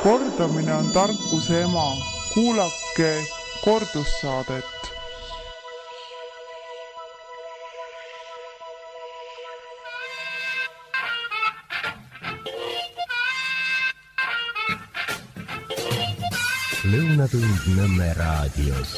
Kordamine on tarkuse ema. Kuulake kordussaadet. Lõunatund Nõmme raadios.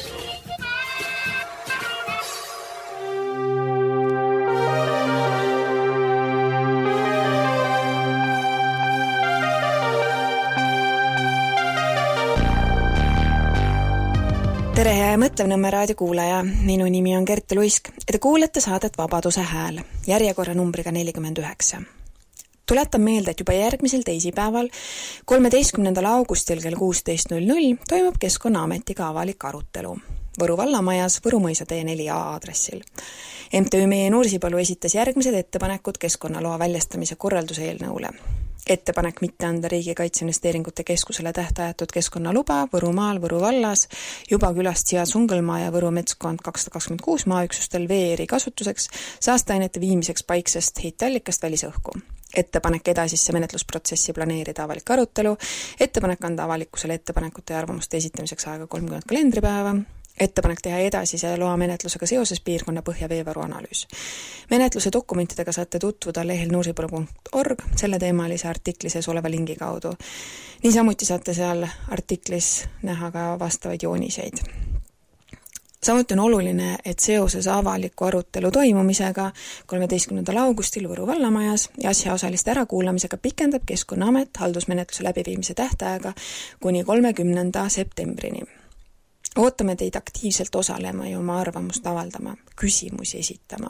Tere hea ja mõtlev Nõmme raadio kuulaja. Minu nimi on Kertu Luisk ja te kuulete saadet Vabaduse hääl, järjekorra numbriga 49. Tuletan meelde, et juba järgmisel teisipäeval, 13. augustil kell 16.00 toimub Keskkonnaametiga avalik arutelu Võru vallamajas Võru mõisa T4A aadressil. MTÜ Meie Nursipalu esitas järgmised ettepanekud keskkonnaloa väljastamise korralduse eelnõule. Ettepanek mitte anda Riigikaitseinvesteeringute Keskusele tähtajatut keskkonnaluba Võrumaal Võru vallas juba külast Sia Tsungelmaa ja Võru metskond 226 maaüksustel veeri kasutuseks saasteainete viimiseks paiksest heiteallikast välisõhku. Ettepanek edasisse menetlusprotsessi planeerida avalik arutelu, ettepanek anda avalikkusele ettepanekute ja arvamuste esitamiseks aega 30 kalendripäeva, ettepanek teha edasise loa menetlusega seoses piirkonna põhjaveevaru analüüs. Menetluse dokumentidega saate tutvuda lehel nursipalu.org selle teemalise artikli sees oleva lingi kaudu. Niisamuti saate seal artiklis näha ka vastavaid jooniseid. Samuti on oluline, et seoses avaliku arutelu toimumisega 13. augustil Võru vallamajas ja asjaosaliste ärakuulamisega pikendab Keskkonnaamet haldusmenetluse läbiviimise tähtaega kuni 30. septembrini. Ootame teid aktiivselt osalema ja oma arvamust avaldama, küsimusi esitama.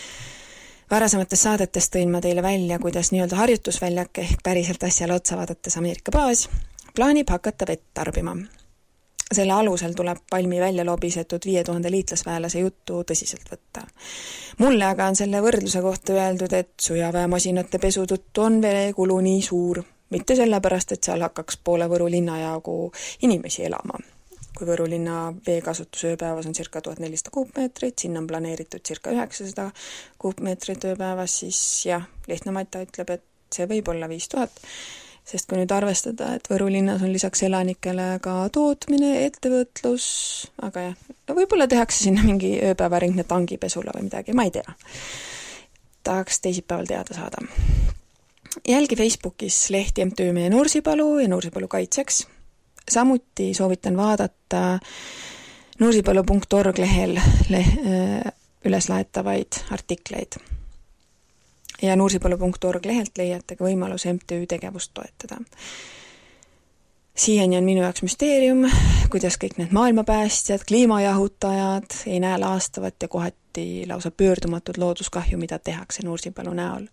Varasemates saadetes tõin ma teile välja, kuidas nii-öelda harjutusväljak ehk päriselt asjale otsa vaadates Ameerika baas plaanib hakata vett tarbima. Selle alusel tuleb palmi välja lobisetud 5000 liitlasväelase juttu tõsiselt võtta. Mulle aga on selle võrdluse kohta öeldud, et sõjaväemasinate pesu tõttu on veekulu nii suur, mitte sellepärast, et seal hakkaks poole Võru linna jagu inimesi elama. Kui Võru linna veekasutus ööpäevas on circa 1400 kuupmeetrit, sinna on planeeritud circa 900 kuupmeetrit ööpäevas, siis jah, lihtne Mata ütleb, et see võib olla 5000, sest kui nüüd arvestada, et Võru linnas on lisaks elanikele ka tootmine, ettevõtlus, aga jah, no võib-olla tehakse sinna mingi ööpäevaringne tangipesula või midagi, ma ei tea. Tahaks teisipäeval teada saada. Jälgi Facebookis lehti MTÜ Meie Nursipalu ja Nursipalu kaitseks. Samuti soovitan vaadata nursipalu.org lehel üles laetavaid artikleid. Ja nursipalu.org lehelt leiate ka võimalus MTÜ tegevust toetada. Siiani on minu jaoks müsteerium, kuidas kõik need maailmapäästjad, kliimajahutajad ei näe laastavat ja kohati lausa pöördumatud looduskahju, mida tehakse Nursipalu näol.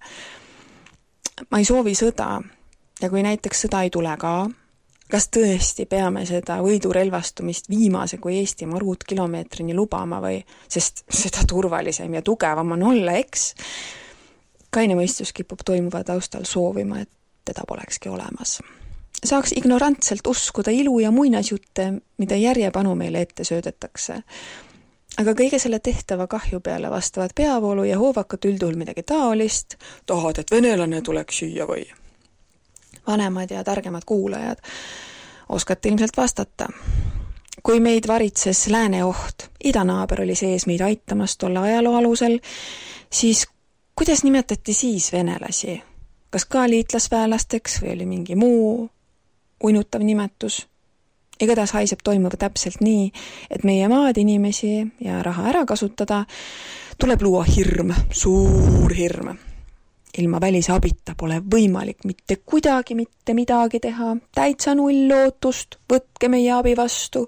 Ma ei soovi sõda ja kui näiteks sõda ei tule ka, kas tõesti peame seda võidurelvastumist viimase kui Eestimaa ruutkilomeetrini lubama või, sest seda turvalisem ja tugevam on olla, eks? Kaine mõistus kipub toimuva taustal soovima, et teda polekski olemas. Saaks ignorantselt uskuda ilu ja muinasjutte, mida järjepanu meile ette söödetakse. Aga kõige selle tehtava kahju peale vastavad peavoolu ja hoovakat üldjuhul midagi taolist, tahad, et venelane tuleks süüa või? Vanemad ja targemad kuulajad oskate ilmselt vastata. Kui meid varitses lääne oht, idanaaber oli sees meid aitamast olla ajaloo alusel, siis kuidas nimetati siis venelasi? Kas ka liitlasväelasteks või oli mingi muu uinutav nimetus? Igatahes haiseb toimuva täpselt nii, et meie maad inimesi ja raha ära kasutada tuleb luua hirm, suur hirm. Ilma välise abita pole võimalik mitte kuidagi mitte midagi teha, täitsa null lootust, võtke meie abi vastu.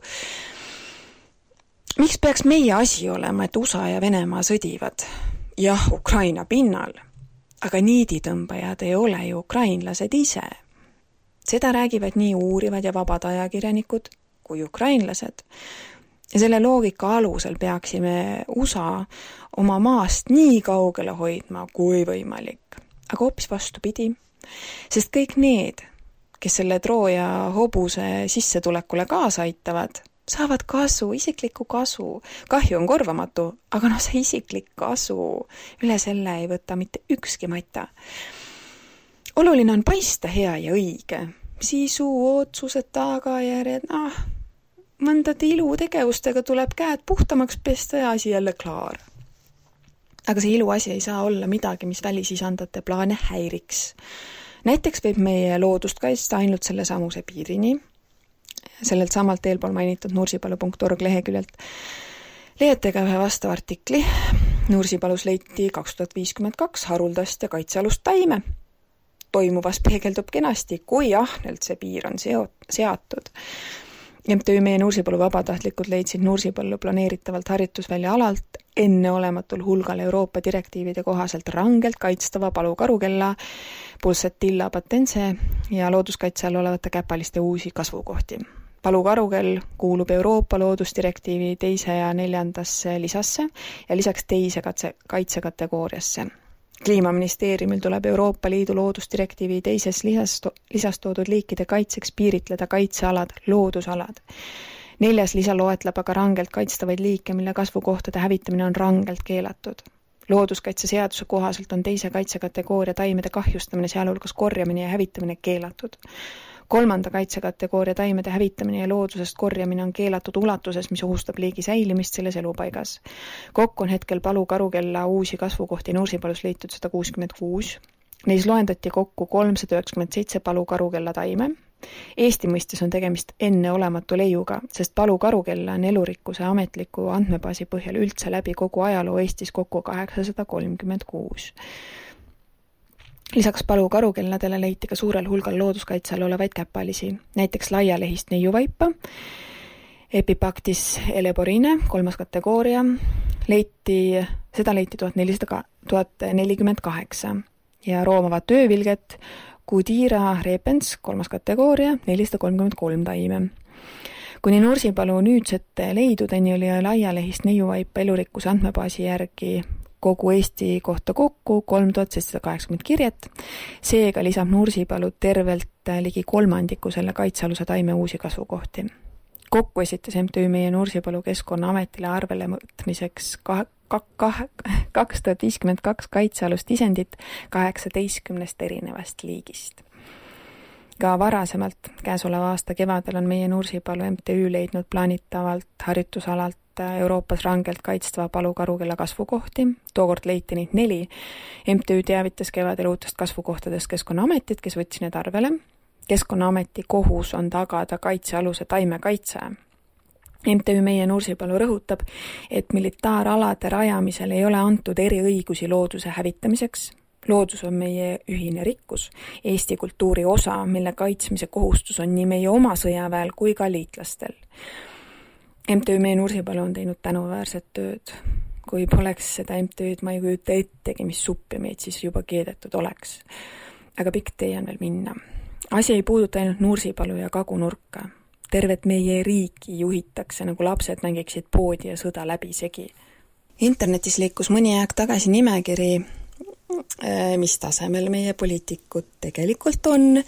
Miks peaks meie asi olema, et USA ja Venemaa sõdivad? Jah, Ukraina pinnal, aga niiditõmbajad ei ole ju ukrainlased ise. Seda räägivad nii uurivad ja vabad ajakirjanikud kui ukrainlased. Ja selle loogika alusel peaksime USA oma maast nii kaugele hoidma kui võimalik. Aga hoopis vastupidi, sest kõik need, kes selle Trooja hobuse sissetulekule kaasa aitavad, saavad kasu, isiklikku kasu. Kahju on korvamatu, aga see isiklik kasu, üle selle ei võta mitte ükski Mata. Oluline on paista hea ja õige, sisu, otsused, tagajärjed, mõndade ilutegevustega tuleb käed puhtamaks pesta ja asi jälle klaar. Aga see iluasi ei saa olla midagi, mis välisisandate plaane häiriks. Näiteks võib meie loodust kaitsta ainult selle samuse piirini. Sellelt samalt eelpool mainitud nursipalu.org leheküljelt leiate ühe vastava artikli. Nursipalus leiti 2052 haruldast ja kaitsealust taime. Toimuvas peegeldub kenasti, kui ahnelt see piir on seatud. MTÜ Meie Nursipalu vabatahtlikud leidsid Nursipallu planeeritavalt harjutusvälja alalt enneolematul hulgal Euroopa direktiivide kohaselt rangelt kaitstava palukarukella, pulsatilla patense ja looduskaitse all olevate käpaliste uusi kasvukohti. Palukarukell kuulub Euroopa loodusdirektiivi 2. ja 4. lisasse ja lisaks teise kaitsekategooriasse. Kliimaministeeriumil tuleb Euroopa Liidu loodusdirektiivi 2. lisas toodud liikide kaitseks piiritleda kaitsealad, loodusalad. 4. lisa loetleb aga rangelt kaitstavaid liike, mille kasvukohtade hävitamine on rangelt keelatud. Looduskaitseseaduse kohaselt on teise kaitsekategooria taimede kahjustamine, sealhulgas korjamine ja hävitamine keelatud. 3. kaitsekategooria taimede hävitamine ja loodusest korjamine on keelatud ulatuses, mis ohustab liigi säilimist selles elupaigas. Kokku on hetkel palukarukella uusi kasvukohti Nursipalus leitud 166. Neis loendati kokku 397 palukarukella taime. Eesti mõistes on tegemist enneolematu leiuga, sest palukarukella on elurikkuse ametliku andmebaasi põhjal üldse läbi kogu ajaloo Eestis kokku 836. Lisaks palukarukelladele leiti ka suurel hulgal looduskaitse all olevaid käpalisi, näiteks laialehist neiuvaipa, Epipactis eleborine, 3. kategooria, seda leiti 1048 ja roomavat öövilget, Gudira repens, 3. kategooria, 433 taime. Kuni Nursipalu nüüdsete leidudeni oli laialehist neiuvaipa elurikkuse andmebaasi järgi kogu Eesti kohta kokku 3780 kirjet. Seega lisab Nursipalu tervelt ligi kolmandiku selle kaitsealuse taime uusi kasvukohti. Kokku esitas MTÜ Meie Nursipalu Keskkonnaametile arvele võtmiseks 2052 kaitsealust isendit 18 erinevast liigist. Ka varasemalt käesoleva aasta kevadel on Meie Nursipalu MTÜ leidnud plaanitavalt harjutusalalt Euroopas rangelt kaitstava palukarukella kasvukohti. Tookord leiti neid 4. MTÜ teavitas kevadel uutest kasvukohtadest Keskkonnaametit, kes võtsi need arvele. Keskkonnaameti kohus on tagada kaitsealuse taimekaitse. MTÜ Meie Nursipalu rõhutab, et militaaralade rajamisel ei ole antud eriõigusi looduse hävitamiseks. Loodus on meie ühine rikkus, Eesti kultuuri osa, mille kaitsmise kohustus on nii meie oma sõjaväel kui ka liitlastel. MTÜ Meie Nursipalu on teinud tänuväärset tööd. Kui poleks seda MTÜ-d, ma ei kujuta ettegi, mis suppi meid siis juba keedetud oleks. Aga pikk tee on veel minna. Asi ei puuduta ainult Nursipalu ja Kagunurka. Tervet meie riiki juhitakse, nagu lapsed mängiksid poodi ja sõda läbi segi. Internetis liikus mõni aeg tagasi nimekiri, mis tasemel meie poliitikud tegelikult on.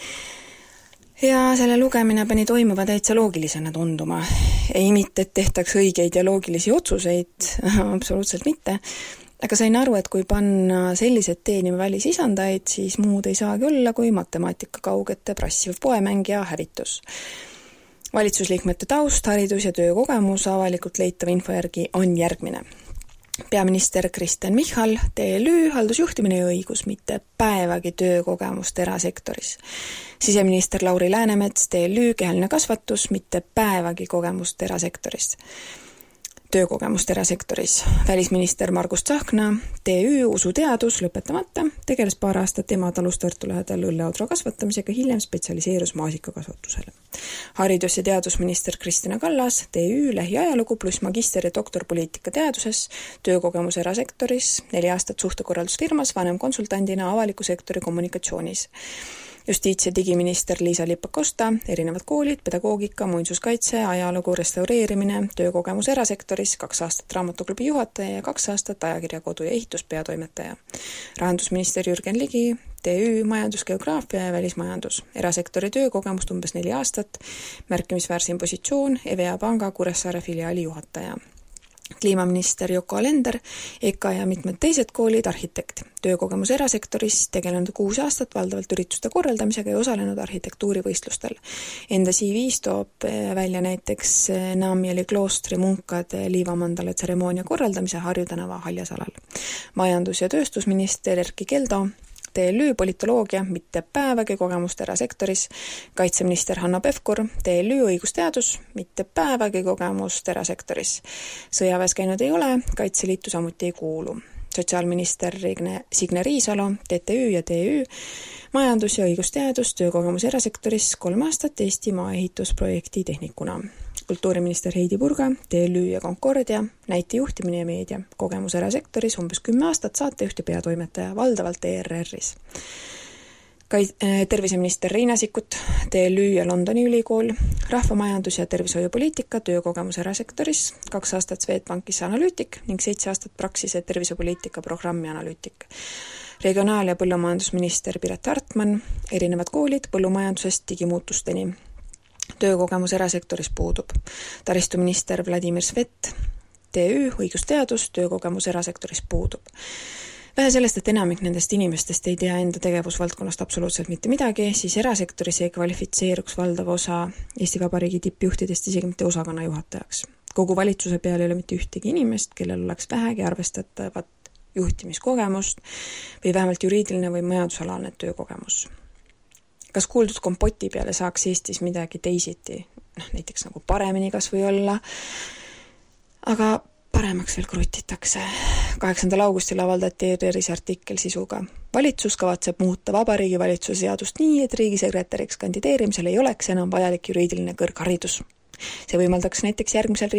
Ja selle lugemine pani toimuva täitsa loogilisena tunduma. Ei mitte, et tehtaks õigeid ja loogilisi otsuseid, absoluutselt mitte. Aga sain aru, et kui panna sellised teenima välisisandaid, siis muud ei saagi olla kui matemaatika kaugete prassiv poemäng ja hävitus. Valitsusliikmete taust, haridus ja töökogemus avalikult leitava info järgi on järgmine. Peaminister Kristen Michal, TLÜ, haldusjuhtimine ja õigus, mitte päevagi töökogemust erasektoris. Siseminister Lauri Läänemets, TLÜ, kehaline kasvatus, mitte päevagi kogemust erasektoris. Töökogemust erasektoris. Välisminister Margus Tsahkna, TÜ, usuteadus, lõpetamata, tegeles paar aastat ematalus Tartu lähedal õlleaudra kasvatamisega, hiljem spetsialiseerus maasikakasvatusele. Haridus- ja teadusminister Kristina Kallas, TÜ, lähiajalugu pluss magister- ja doktorpoliitika teaduses, töökogemus erasektoris, 4 aastat suhtekorraldusfirmas, vanem konsultandina avaliku sektori kommunikatsioonis. Justiits- ja digiminister Liisa-Ly Pakosta, erinevad koolid, pedagoogika, muinsuskaitse, ajalugu, restaureerimine, töökogemus erasektoris, 2 aastat raamatuklubi juhataja ja 2 aastat ajakirja Kodu ja ehitus peatoimetaja. Rahandusminister Jürgen Ligi, TÜ, majandusgeograafia ja välismajandus. Erasektori töökogemust umbes 4 aastat, märkimisväärsim positsioon, EVA Panga Kuressaare filiaali juhataja. kliimaminister Yoko Alender, EKA ja mitmed teised koolid, arhitekt. Töökogemus erasektoris, tegelenud 6 aastat valdavalt ürituste korraldamisega ja osalenud arhitektuurivõistlustel. Enda CV-s toob välja näiteks Naamjali kloostri munkade liivamandale tseremoonia korraldamise Harju tänava Haljasalal. Majandus- ja tööstusminister Erkki Keldo, TLÜ politoloogia, mitte päevagi kogemust erasektoris, kaitseminister Hanno Pevkur, TLÜ õigusteadus, mitte päevagi kogemust erasektoris. Sõjaväes käinud ei ole, Kaitseliitu samuti ei kuulu. Sotsiaalminister Signe Riisalo, TTÜ ja TÜ, majandus- ja õigusteadus, töökogemus erasektoris, 3 aastat Eesti maaehitusprojekti tehnikuna. Kultuuriminister Heidi Purga, TLÜ ja Concordia, näite juhtimine ja meedia, kogemus erasektoris, umbes 10 aastat saatejuht ja peatoimetaja, valdavalt ERR-is. Terviseminister Riina Sikkut, TLÜ ja Londoni ülikool, rahvamajandus- ja tervishoiupoliitika, töökogemus erasektoris, 2 aastat Swedbankis analüütik ning 7 aastat Praxise tervisepoliitika programmi analüütik. Regionaal- ja põllumajandusminister Piret Hartman, erinevad koolid põllumajandusest digimuutusteni. Töökogemus erasektoris puudub. Taristuminister Vladimir Svet, TÜ, õigusteadus, töökogemus erasektoris puudub. Vähe sellest, et enamik nendest inimestest ei tea enda tegevusvaldkonnast absoluutselt mitte midagi, siis erasektoris ei kvalifitseeruks valdav osa Eesti Vabariigi tippjuhtidest isegi mitte osakonna juhatajaks. Kogu valitsuse peal ei ole mitte ühtegi inimest, kellel oleks vähegi arvestatavat juhtimiskogemust või vähemalt juriidiline või majandusalane töökogemus. Kas kuuldud kompoti peale saaks Eestis midagi teisiti, näiteks nagu paremini kas või olla, aga paremaks veel krutitakse. 8. augustil avaldati ERR-is artikkel sisuga. Valitsus kavatseb muuta Vabariigi Valitsuse seadust nii, et riigisekretäriks kandideerimisel ei oleks enam vajalik juriidiline kõrgharidus. See võimaldaks näiteks järgmiseks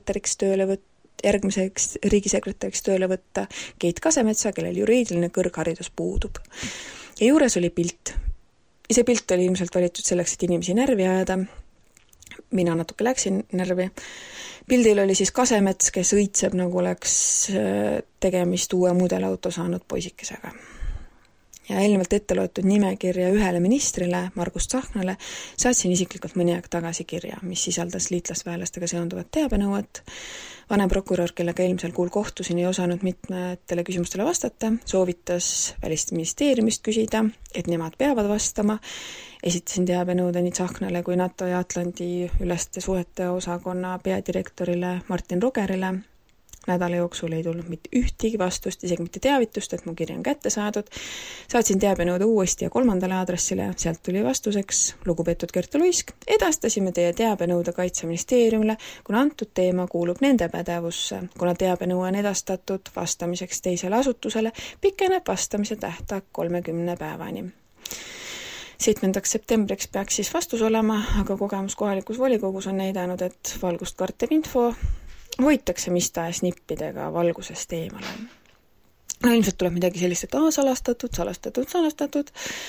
riigisekretäriks tööle võtta Keit Kasemetsa, kellel juriidiline kõrgharidus puudub. Ja juures oli pilt. See pilt oli ilmselt valitud selleks, et inimesi närvi ajada. Mina natuke läksin närvi. Pildil oli siis Kasemets, kes õitseb, nagu oleks tegemist uue mudelauto saanud poisikesega. Ja eelnevalt ette loetud nimekirja ühele ministrile, Margus Tsahknale, saatsin isiklikult mõni aeg tagasi kirja, mis sisaldas liitlasväelastega seonduvat teabenõuet. Vanemprokurör, kellega eelmisel kuul kohtusin, ei osanud mitmetele küsimustele vastata, soovitas Välisministeeriumist küsida, et nemad peavad vastama. Esitasin teabenõude nii Tsahknale kui NATO ja Atlandi üleste suhete osakonna peadirektorile Martin Rogerile. Nädala jooksul ei tulnud mitte ühtegi vastust, isegi mitte teavitust, et mu kirja on kätte saadud. Saatsin teabenõude uuesti ja 3. aadressile, sealt tuli vastuseks: lugupeetud Kertu Luisk, edastasime teie teabenõude Kaitseministeeriumile, kuna antud teema kuulub nende pädevusse. Kuna teabenõue on edastatud vastamiseks teisele asutusele, pikeneb vastamise tähtaeg 30 päevani. 7. septembriks peaks siis vastus olema, aga kogemus kohalikus volikogus on näidanud, et valgust kartev info hoitakse mis tahes nippidega valgusest eemale. Ilmselt tuleb midagi sellist, et salastatud.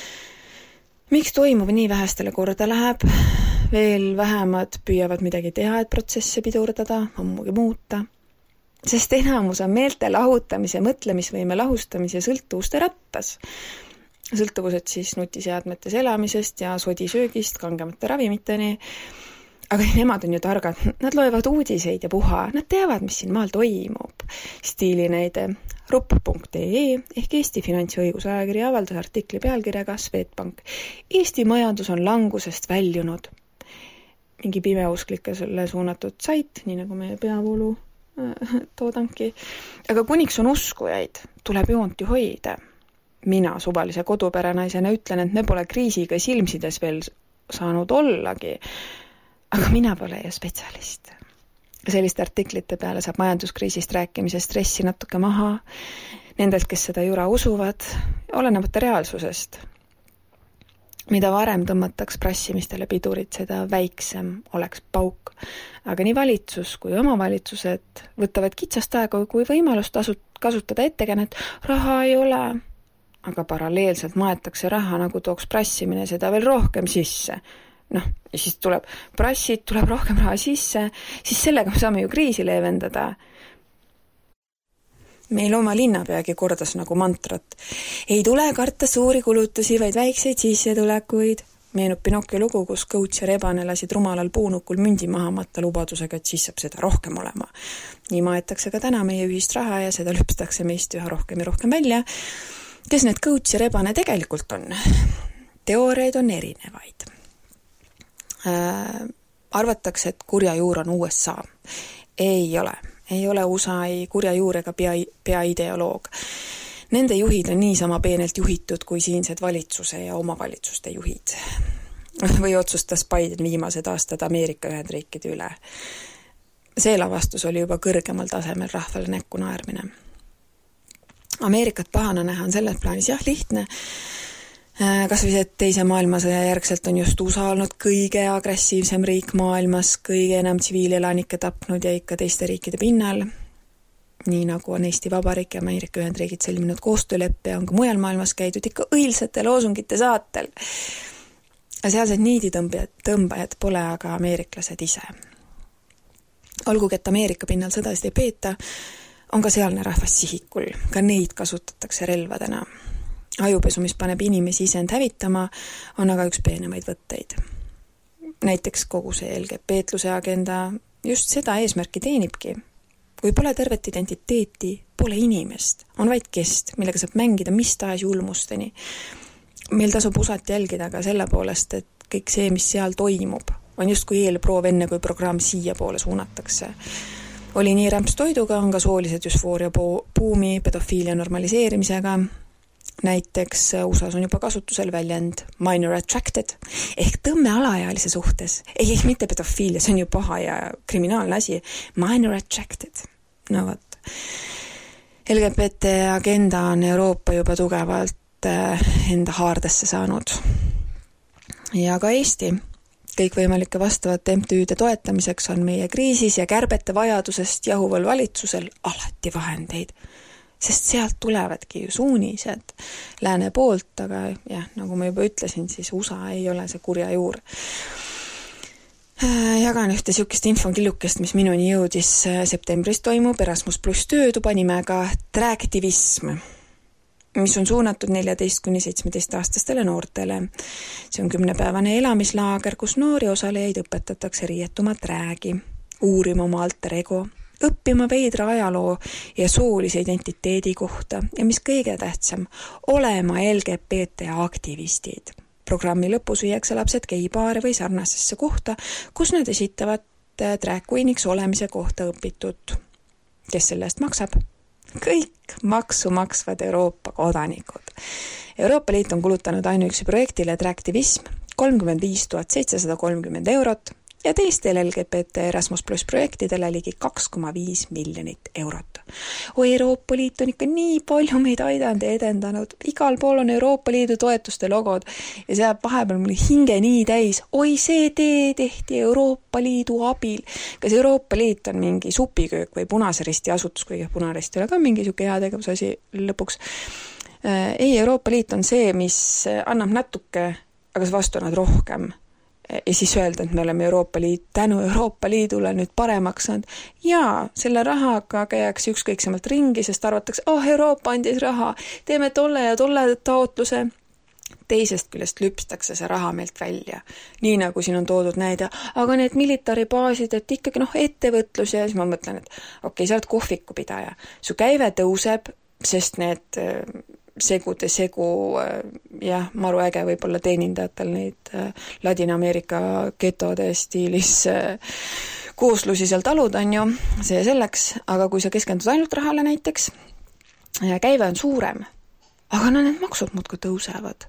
Miks toimuv nii vähestele korda läheb? Veel vähemad püüavad midagi teha, et protsesse pidurdada, ammugi muuta. Sest enamus on meelte lahutamise, mõtlemisvõime lahustamise sõltuvuste rattas. Sõltuvused siis nutiseadmetes elamisest ja sodisöögist kangemate ravimiteni. Aga nemad on ju targad, nad loevad uudiseid ja puha, nad teavad, mis siin maal toimub. Stiilinäide rupp.ee ehk Eesti finants- ja õigusajakirja avaldas artikli pealkirjaga Swedbank. Eesti majandus on langusest väljunud. Mingi pimeusklikele suunatud sait, nii nagu meie peavoolu toodanki. Aga kuniks on uskujaid, tuleb joont ju hoida. Mina suvalise koduperenaisena ütlen, et me pole kriisiga silmsides veel saanud ollagi. Aga mina pole ju spetsialist. Selliste artiklite peale saab majanduskriisist rääkimise stressi natuke maha. Nendelt, kes seda jura usuvad, olenemata reaalsusest. Mida varem tõmmataks prassimistele pidurit, seda väiksem oleks pauk. Aga nii valitsus kui omavalitsused võtavad kitsast aega kui võimalust kasutada ettekäänet, raha ei ole. Aga paralleelselt maetakse raha, nagu tooks prassimine seda veel rohkem sisse. Ja siis tuleb rohkem raha sisse, siis sellega me saame ju kriisi leevendada. Meil oma linnapeagi kordas nagu mantrat. Ei tule karta suuri kulutusi, vaid väikseid sissetulekuid. Meenub Pinocchio lugu, kus Coach ja Rebane lasid rumalal puunukul mündi maha matta lubadusega, et siis saab seda rohkem olema. Nii maetakse ka täna meie ühist raha ja seda lüpstakse meist üha rohkem ja rohkem välja. Kes need Coach ja Rebane tegelikult on? Teooriaid on erinevaid. Arvatakse, et kurja juur on USA. Ei ole USA ei kurja juur ega peaideoloog. Nende juhid on niisama peenelt juhitud kui siinsed valitsuse ja omavalitsuste juhid. Või otsustas Biden viimased aastad Ameerika Ühendriikide üle. See lavastus oli juba kõrgemal tasemel rahvale näkku naermine. Ameerikat pahana näha on selles plaanis lihtne. Kas või see, et teise maailmasõja järgselt on just USA olnud kõige agressiivsem riik maailmas, kõige enam tsiviilelanikke tapnud ja ikka teiste riikide pinnal. Nii nagu on Eesti Vabariik ja Ameerika Ühendriigid sõlminud koostööleppe, on ka mujal maailmas käidud ikka õilsate loosungite saatel. Sealsed niiditõmbajad pole aga ameeriklased ise. Olgugi, et Ameerika pinnal sõdasid ei peeta, on ka sealne rahvas sihikul. Ka neid kasutatakse relvadena. Ajupesu, mis paneb inimesi ise end hävitama, on aga üks peenemaid võtteid. Näiteks kogu see LGBT-luse agenda just seda eesmärki teenibki. Kui pole tervet identiteeti, pole inimest, on vaid kest, millega saab mängida mis tahes julmusteni. Meil tasub usat jälgida ka selle poolest, et kõik see, mis seal toimub, on just kui eelproov enne, kui programm siia poole suunatakse. Oli nii rämps toiduga, on ka soolised dysfooria buumi pedofiilia normaliseerimisega. Näiteks USAs on juba kasutusel väljend minor attracted ehk tõmme alaealise suhtes. Ei, mitte pedofiilia, see on ju paha ja kriminaalne asi. Minor attracted. No võt. LGBT agenda on Euroopa juba tugevalt enda haardesse saanud. Ja ka Eesti. Kõikvõimalike vastavate MTÜ-de toetamiseks on meie kriisis ja kärbete vajadusest jahuval valitsusel alati vahendeid. Sest sealt tulevadki ju suunised lääne poolt, aga nagu ma juba ütlesin, siis USA ei ole see kurja juur. Jagan ühte sihukest infokillukest, mis minuni jõudis septembris toimub Erasmus Plus töötuba nimega Träaktivism, mis on suunatud 14–17-aastastele noortele. See on 10-päevane elamislaager, kus noori osalejaid õpetatakse riietuma träägi, uurima oma alter ego, õppima veidra ajaloo ja soolise identiteedi kohta ja mis kõige tähtsam, olema LGBT aktivistid. Programmi lõpus viiakse lapsed geibaare või sarnasesse kohta, kus nad esitavad drag queeniks olemise kohta õpitud. Kes selle eest maksab? Kõik maksu maksvad Euroopa kodanikud. Euroopa Liit on kulutanud ainuüksi projektile Träaktivism 35 730 eurot, ja teistel LGBT Erasmus Plus projektidele ligi 2,5 miljonit eurot. Euroopa Liit on ikka nii palju meid aidanud ja edendanud. Igal pool on Euroopa Liidu toetuste logod ja see vahepeal mul hinge nii täis. Oi, see tee tehti Euroopa Liidu abil. Kas Euroopa Liit on mingi supiköök või Punase Risti asutus, kuigi Punarist ei ole ka mingi siuke heategevusasi lõpuks. Ei, Euroopa Liit on see, mis annab natuke, aga see vastu annab rohkem. Ja siis öelda, et me oleme tänu Euroopa Liidule nüüd paremaks saanud. Jaa, selle rahaga käiakse ükskõiksemalt ringi, sest arvatakse, Euroopa andis raha, teeme tolle ja tolle taotluse. Teisest küljest lüpstakse see raha meilt välja. Nii nagu siin on toodud näide, aga need militaribaasid, et ikkagi ettevõtlus ja siis ma mõtlen, et okei, sa oled kohvikupidaja. Su käive tõuseb, sest need segude segu, maru äge võib-olla teenindajatel neid Ladina-Ameerika getode stiilis kooslusi seal talud on ju, see selleks, aga kui sa keskendud ainult rahale näiteks, käive on suurem, aga need maksud muudkui tõusevad.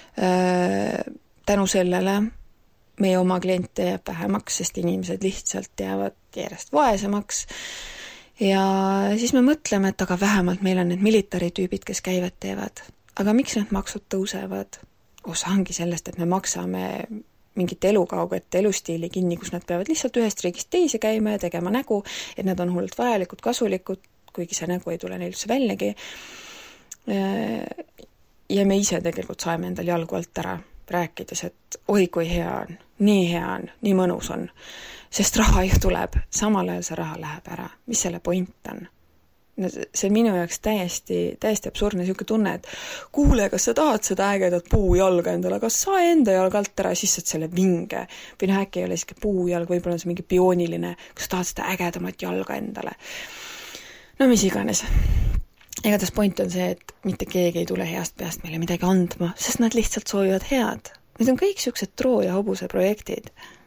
Tänu sellele meie oma kliente jääb vähemaks, sest inimesed lihtsalt jäävad järjest vaesemaks. Ja siis me mõtleme, et aga vähemalt meil on need militaritüübid, kes käivad teevad. Aga miks need maksud tõusevad? Osa ongi sellest, et me maksame mingit elukauget elustiili kinni, kus nad peavad lihtsalt ühest riigist teise käima ja tegema nägu, et nad on hullult vajalikud, kasulikud, kuigi see nägu ei tule neil üldse väljagi. Ja me ise tegelikult saime endal jalgu alt ära rääkides, et oi kui hea on, nii mõnus on. Sest raha ju tuleb, samal ajal see raha läheb ära. Mis selle point on? see on minu jaoks täiesti absurdne siuke tunne, et kuule, kas sa tahad seda ägedat puujalga endale, kas sa enda jalga alt ära, siis saad selle vinge. Või äkki ei ole siuke puujalg, võib-olla on see mingi biooniline, kas sa tahad seda ägedamat jalga endale. No mis iganes. Igatahes point on see, et mitte keegi ei tule heast peast meile midagi andma, sest nad lihtsalt soovivad head. Need on kõik siuksed Trooja hobuse projektid.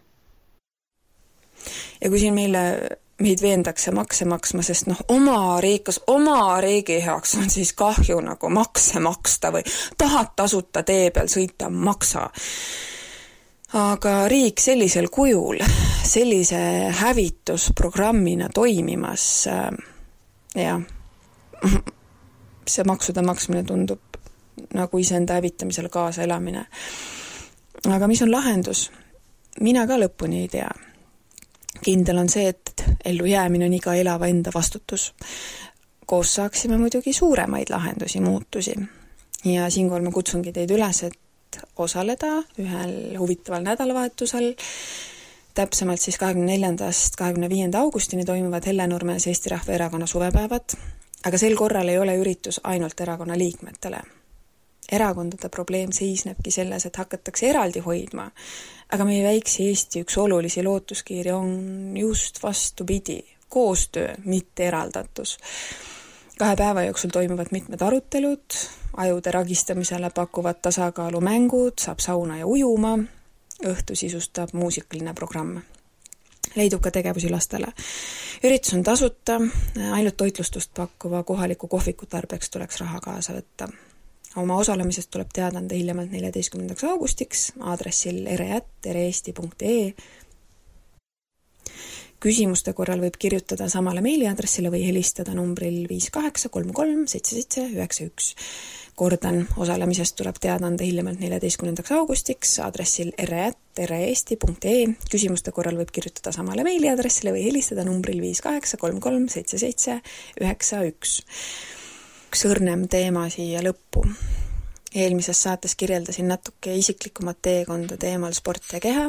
Ja kui siin meid veendakse makse maksma, sest oma riigi heaks on siis kahju nagu makse maksta või tahad tasuta tee peal sõita, maksa. Aga riik sellisel kujul, sellise hävitusprogrammina toimimas, see maksude maksmine tundub nagu iseenda hävitamisel kaasa elamine. Aga mis on lahendus? Mina ka lõpuni ei tea. Kindel on see, et ellu jäämine on iga elava enda vastutus. Koos saaksime muidugi suuremaid lahendusi, muutusi. Ja siinkohal ma kutsungi teid üles, et osaleda ühel huvitaval nädalavahetusel. Täpsemalt siis 24. 25. augustini toimuvad Hellenurmes Eesti Rahvaerakonna suvepäevad, aga sel korral ei ole üritus ainult erakonna liikmetele. Erakondade probleem seisnebki selles, et hakatakse eraldi hoidma, aga meie väikse Eesti üks olulisi lootuskiiri on just vastupidi, koostöö, mitte eraldatus. 2 päeva jooksul toimuvad mitmed arutelud, ajude ragistamisele pakuvad tasakaalu mängud, saab sauna ja ujuma, õhtu sisustab muusikaline programm. Leidub ka tegevusi lastele. Üritus on tasuta, ainult toitlustust pakkuva kohaliku kohviku tarbeks tuleks raha kaasa võtta. Oma osalemisest tuleb teadande hiljemalt 14. augustiks aadressil ere@ereesti.ee. Küsimuste korral võib kirjutada samale meiliadressile või helistada numbril 5833 7791. Kordan, osalemisest tuleb teadande hiljemalt 14. augustiks aadressil ere@ereesti.ee. Küsimuste korral võib kirjutada samale meiliadressile või helistada numbril 5833 7791. Üks õrnem teema siia lõppu. Eelmises saates kirjeldasin natuke isiklikumat teekonda teemal sport ja keha.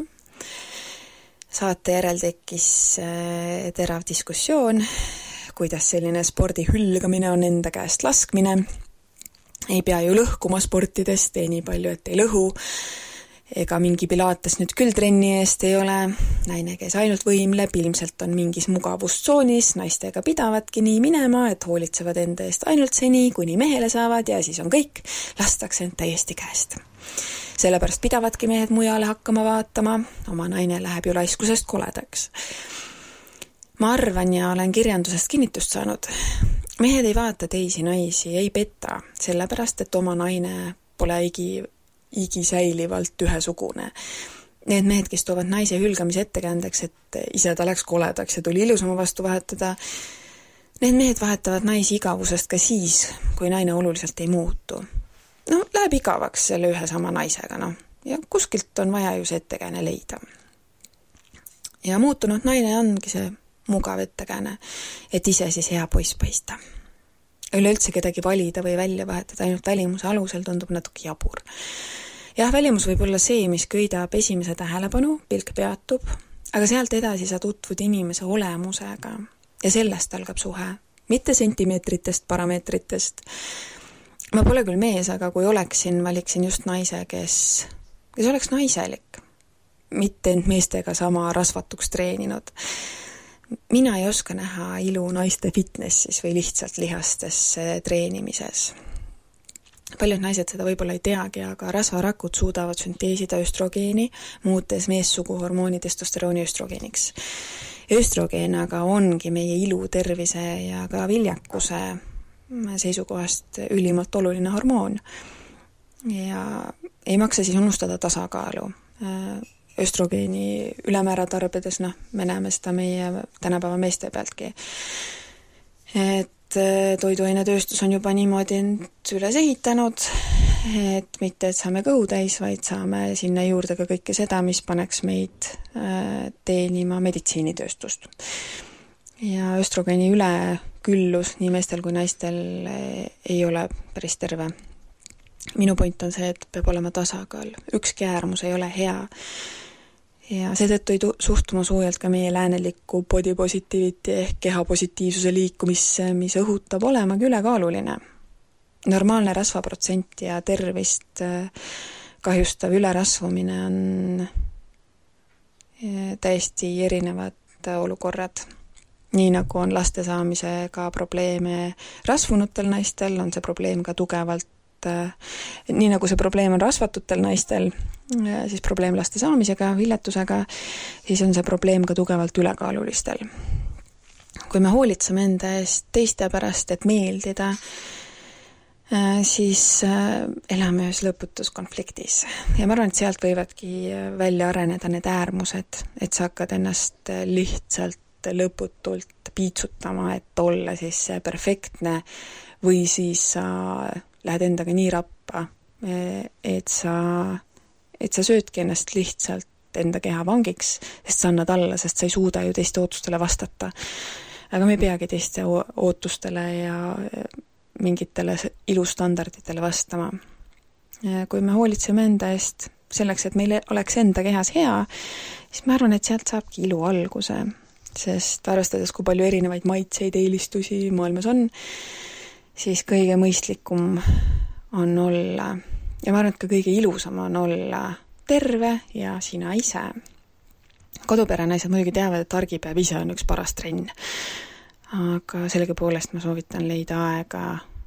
Saate järel tekkis terav diskussioon, kuidas selline spordi hülgamine on enda käest laskmine. Ei pea ju lõhkuma sportidest, ei nii palju, et ei lõhu. Ega mingi Pilates nüüd küll trenni eest ei ole. Naine käis ainult võimleb, ilmselt on mingis mugavustsoonis, naistega pidavadki nii minema, et hoolitsevad enda eest ainult seni, kuni mehele saavad ja siis on kõik, lastakse end täiesti käest. Sellepärast pidavadki mehed mujale hakkama vaatama, oma naine läheb ju laiskusest koledaks. Ma arvan ja olen kirjandusest kinnitust saanud. Mehed ei vaata teisi naisi, ei petta, sellepärast, et oma naine pole igisäilivalt ühesugune. Need mehed, kes toovad naise hülgamise ettekäändeks, et ise ta läks koledaks ja tuli ilusama vastu vahetada, need mehed vahetavad naisi igavusest ka siis, kui naine oluliselt ei muutu. Läheb igavaks selle ühe sama naisega, ja kuskilt on vaja ju see ettekääne leida. Ja muutunud naine ongi see mugav ettekääne, et ise siis hea poiss paista. Üleüldse kedagi valida või välja vahetada ainult välimuse alusel tundub natuke jabur. Jah, välimus võib olla see, mis köidab esimese tähelepanu, pilk peatub, aga sealt edasi sa tutvud inimese olemusega ja sellest algab suhe, mitte sentimeetritest, parameetritest. Ma pole küll mees, aga kui oleksin, valiksin just naise, kes oleks naiselik, mitte end meestega sama rasvatuks treeninud. Mina ei oska näha ilu naiste fitnessis või lihtsalt lihastes treenimises. Paljud naised seda võib-olla ei teagi, aga rasvarakud suudavad sünteesida östrogeeni, muutes meessuguhormooni testosterooni östrogeeniks. Östrogeen aga ongi meie ilu, tervise ja ka viljakuse seisukohast ülimalt oluline hormoon. Ja ei maksa siis unustada tasakaalu. Östrogeeni ülemäära tarbedes, me näeme seda meie tänapäeva meeste pealtki. Et toiduainetööstus on juba niimoodi end üles ehitanud, et mitte, et saame kõhu täis, vaid saame sinna juurde ka kõike seda, mis paneks meid teenima meditsiinitööstust. Ja östrogeeni üleküllus nii meestel kui naistel ei ole päris terve. Minu point on see, et peab olema tasakaal. Ükski äärmus ei ole hea. Ja seetõttu ei suhtuma soojalt ka meie läänelikku body positivity ehk kehapositiivsuse liikumisse, mis õhutab olemagi ülekaaluline. Normaalne rasvaprotsent ja tervist kahjustav ülerasvumine on täiesti erinevad olukorrad. Nii nagu on laste saamisega probleeme rasvunutel naistel, on see probleem ka tugevalt, nii nagu see probleem on rasvatutel naistel, siis probleem laste saamisega, viljetusega, siis on see probleem ka tugevalt ülekaalulistel. Kui me hoolitseme enda eest teiste pärast, et meeldida, siis elame ühes lõputus konfliktis. Ja ma arvan, et sealt võivadki välja areneda need äärmused, et sa hakkad ennast lihtsalt lõputult piitsutama, et olla siis see perfektne, või siis sa lähed endaga nii rappa, et sa söödki ennast lihtsalt enda keha vangiks, sest sa annad alla, sest sa ei suuda ju teiste ootustele vastata. Aga me ei peagi teiste ootustele ja mingitele ilustandarditele vastama. Kui me hoolitseme enda eest selleks, et meil oleks enda kehas hea, siis ma arvan, et sealt saabki ilu alguse, sest arvestades, kui palju erinevaid maitseid eelistusi maailmas on, siis kõige mõistlikum on olla, ja ma arvan, et ka kõige ilusam on olla terve ja sina ise. Koduperenaised muidugi teavad, et argipäev ise on üks paras trenn, aga sellega poolest ma soovitan leida aega,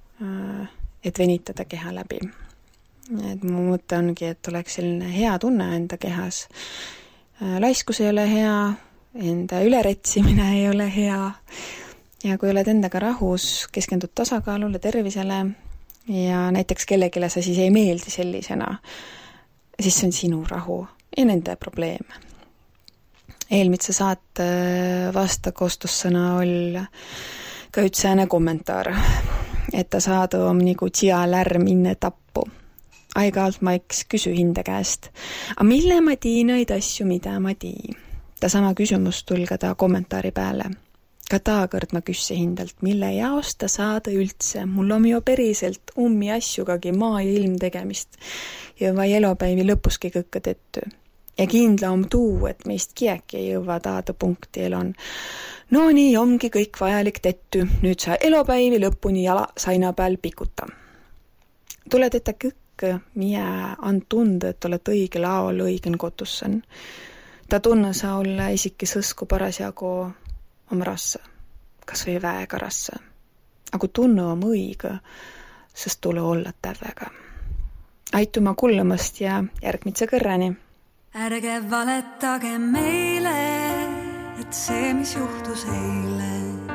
et venitada keha läbi. Et mu mõte ongi, et oleks selline hea tunne enda kehas. Laiskus ei ole hea, enda üleretsimine ei ole hea, ja kui oled endaga rahus, keskendud tasakaalule, tervisele ja näiteks kellegile sa siis ei meeldi sellisena, siis see on sinu rahu ja nende probleem. Eelmitsa saate vasta kostussõna oli ka ütsääne kommentaar, et ta saadu om nagu tia lärm inne tappu. Aeg-alt ma eks kysy hinde käest, a mille ma tiin neid asju, mida ma tiin? Ta sama küsimus tulga ta kommentaari peale. Ka taakord ma küsse hindelt, mille jaosta saada üldse. Mul on ju periselt ummi asjugagi maa ja ilm tegemist ja vai elopäivi lõpuski kõkke tetty. Ja kindla on tuu, et meist kiäki ei jõua taada punkti elon. No nii ongi kõik vajalik tetty. Nüüd sa elopäivi lõpuni jala saina peal pikuta. Tule teta kõkke, mie and tunda, et oled õige laol õigen kotussan. Ta tunne sa olla isiki sõsku parasjagu om rassa, kas või väega rassa. Aga tunne om õige, sest tule olla tävega. Aituma kullemast ja järgmitse kõrrani. Ärge valetage meile, et see, mis juhtus eile,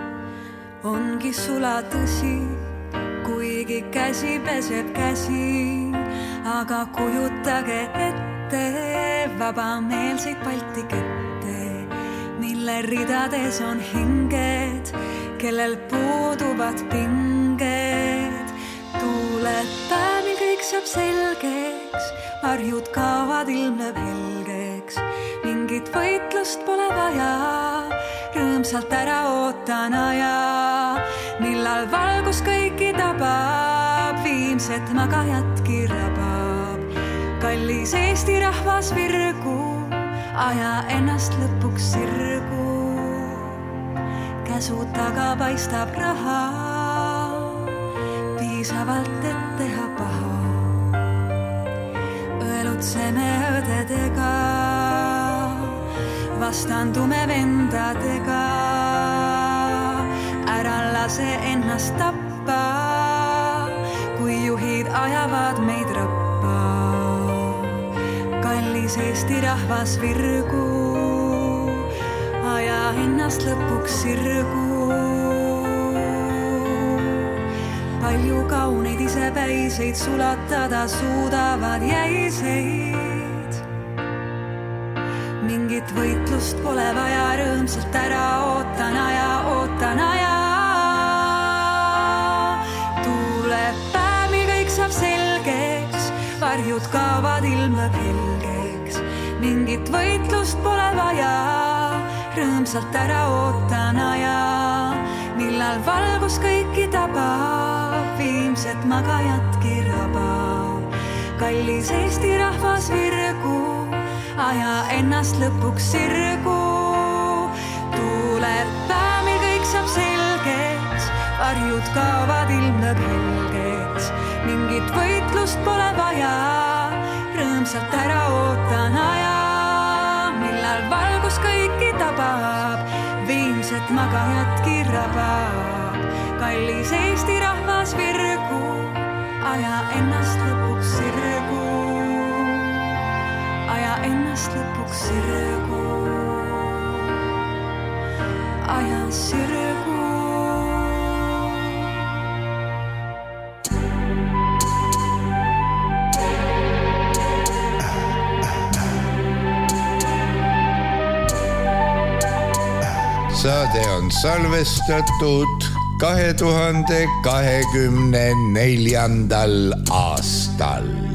ongi sula tõsi, kuigi käsi peseb käsi, aga kujutage ette vabameelseid Balti kette, mille ridades on hinged, kellel puuduvad pinged. Tuuled päevil kõik saab selgeks, varjud kaovad ilmleb helgeks. Mingit võitlust pole vaja, rõõmsalt ära ootan aja, millal valgus kõiki tabab, viimset magajatki rabab. Kallis Eesti rahvas virgu, aja ennast lõpuks sirgu. Käsu taga paistab raha, piisavalt, et teha paha. Õelutseme õdedega, vastandume vendadega. Ära lase ennast tappa, kui juhid ajavad meid rappa. Kallis Eesti rahvas virgu, aja ennast lõpuks sirgu. Palju kauneid isepäiseid sulatada suudavad jäiseid. Mingit võitlust pole vaja, rõõmsalt ära ootan aja. Tuuleb päev, mil kõik saab selgeks, varjud kaovad ilmleb helgeks. Mingit võitlust pole vaja, rõõmsalt ära ootan aja, millal valgus kõiki tabab, viimset magajatki rabab. Kallis Eesti rahvas virgu, aja ennast lõpuks sirgu. Tuleb päevil kõik saab selgeks, varjud kaovad ilmneb helgeks. Mingit võitlust pole vaja, rõõmsalt ära ootan aja, millal valgus kõiki tabab, viimset magajatki rabab. Kallis Eesti rahvas virgu, aja ennast lõpuks sirgu, aja ennast lõpuks sirgu, aja sirgu. Saade on salvestatud 2024. aastal.